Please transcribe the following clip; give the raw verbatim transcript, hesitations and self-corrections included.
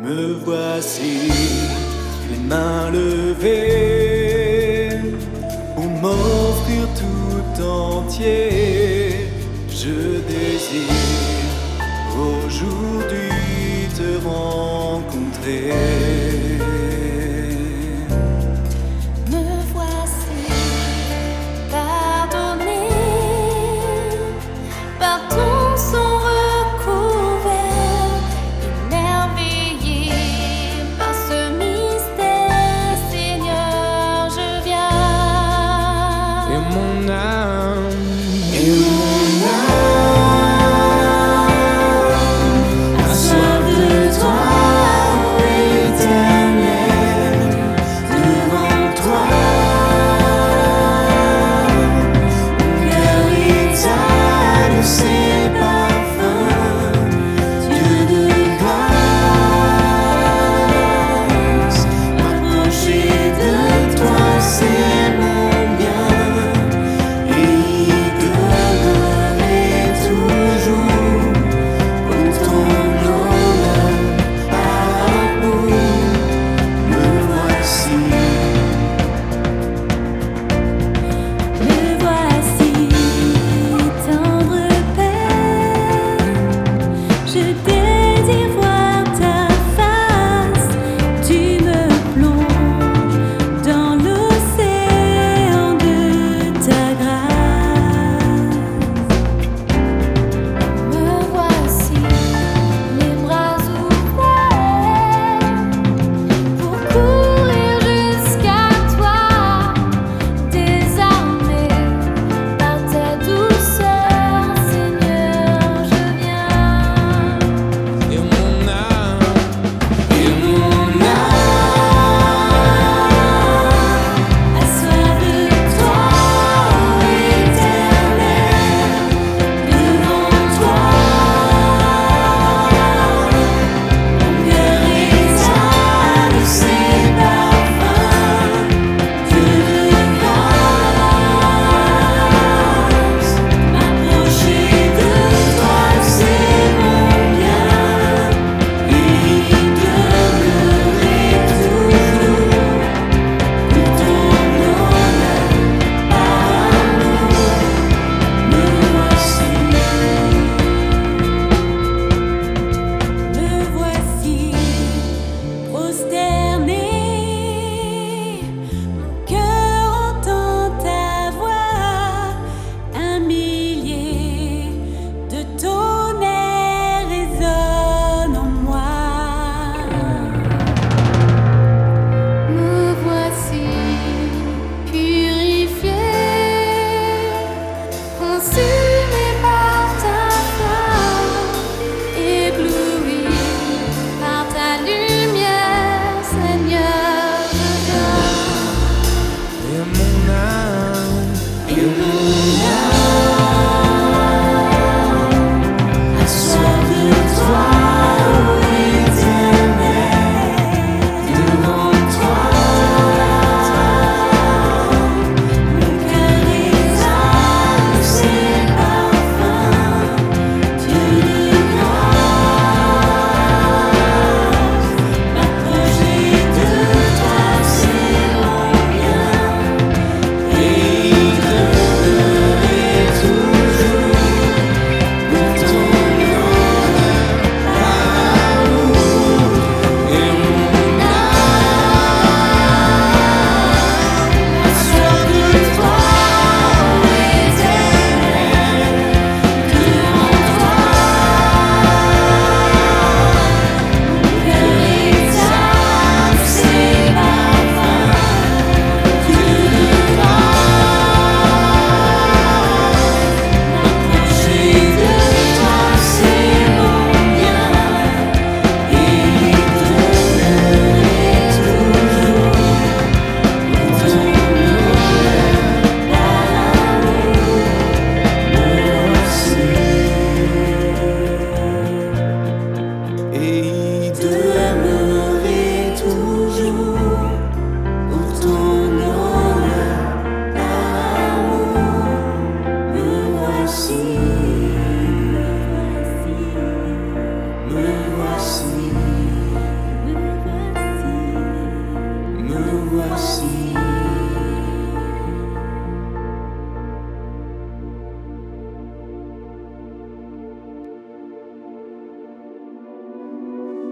Me voici, les mains levées, pour m'offrir tout entier. Je désire aujourd'hui te rencontrer. Me voici pardonné par ton sang recouvert, émerveillé par ce mystère. Seigneur, je viens. Et mon âme, Et mon âme a soif de toi, ô Éternel, devant toi. Mon cœur exhale ses parfums, Dieu de grâce. M'approcher de toi, c'est mon bien, et y demeurer toujours pour ton honneur, par amour. Me voici, me voici, tendre Père, je